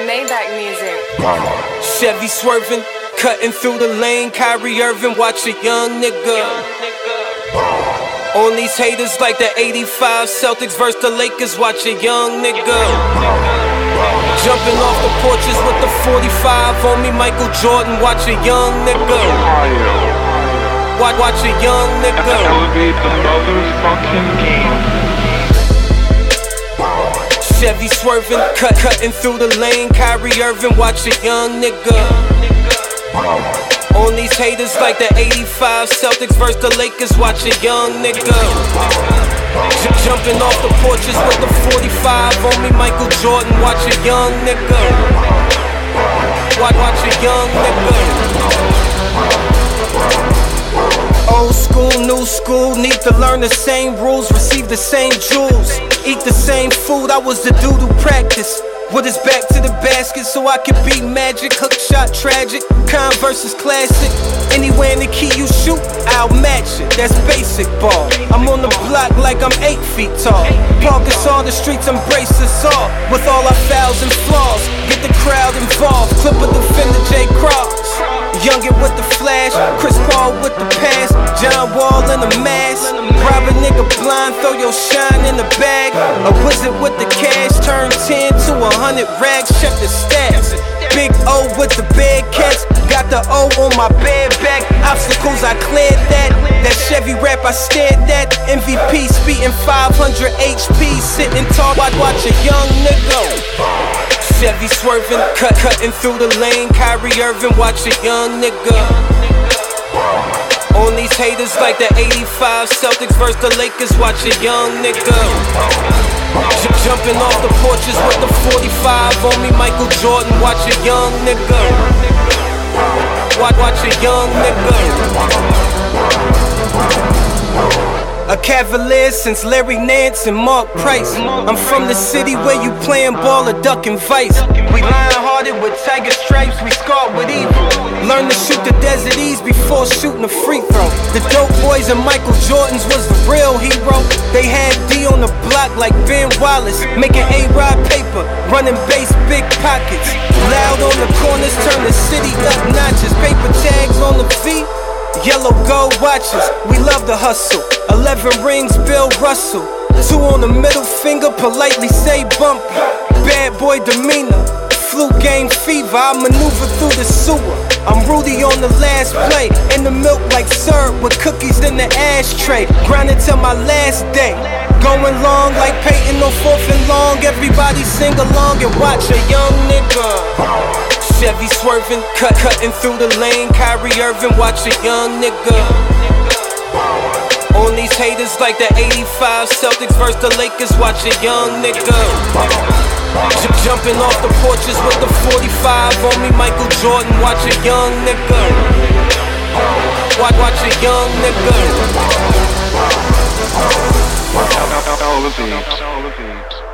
Maybach music. Chevy swerving, cutting through the lane. Kyrie Irving, watch a young nigga. On these haters like the 85 Celtics versus the Lakers, watch a young nigga. Jumping off the porches with the 45 on me, Michael Jordan, watch a young nigga. Watch a young nigga. Elevate the motherfucking game. Chevy swerving, cutting through the lane. Kyrie Irving, watch a young nigga. On these haters like the 85 Celtics versus the Lakers, watch a young nigga. Jumping off the porches with the 45 on me, Michael Jordan, watch a young nigga. Watch a young nigga. Old school, new school, need to learn the same rules, receive the same jewels, eat the same food. I was the dude who practiced with his back to the basket so I could beat Magic. Hook shot tragic, Converse is classic. Anywhere in the key you shoot, I'll match it. That's basic ball. I'm on the block like I'm 8 feet tall. Parkers on the streets, embrace us all. With all our fouls and flaws, get the crowd involved. Clipper defender Jay Cross. Youngin with the flash, Chris Paul with the pass, John Wall in the mask. Rob a nigga blind, throw your shine in the bag. A wizard with the cash, turn 10 to 100 rags, check the stats. Big O with the bad cats, got the O on my bed back. Obstacles, I cleared that. That Chevy rap, I stared at. MVP speeding 500 HP, sitting tall, watch a young nigga. Chevy swerving, cutting through the lane. Kyrie Irving, watch a young nigga. On these haters like the 85 Celtics versus the Lakers, watch a young nigga. Jumping off the porches with the 45 on me, Michael Jordan, watch a young nigga. Watch a young nigga. A Cavalier since Larry Nance and Mark Price. I'm from the city where you playin' ball or duckin' vice. We lion-hearted with tiger stripes, we scarred with evil. Learn to shoot the Desert Ease before shooting a free throw. The Dope Boys and Michael Jordans was the real hero. They had D on the block like Ben Wallace, making A-Rod paper, running base, big pockets. Loud on the corners, turn the city up notches. Paper tags on the feet, yellow gold watches. We love the hustle. 11 rings, Bill Russell. 2 on the middle finger, politely say bumpy. Bad boy demeanor, flu game fever. I maneuver through the sewer. I'm Rudy on the last play. In the milk like syrup with cookies in the ashtray. Grinding till my last day. Going long like Peyton on 4th and long. Everybody sing along and watch a young nigga. Chevy swerving, cutting through the lane. Kyrie Irving, watch a young nigga. On these haters like the 85 Celtics versus the Lakers, watch a young nigga. Jumping off the porches with the 45 on me, Michael Jordan, watch a young nigga. Watch a young nigga. Elevate.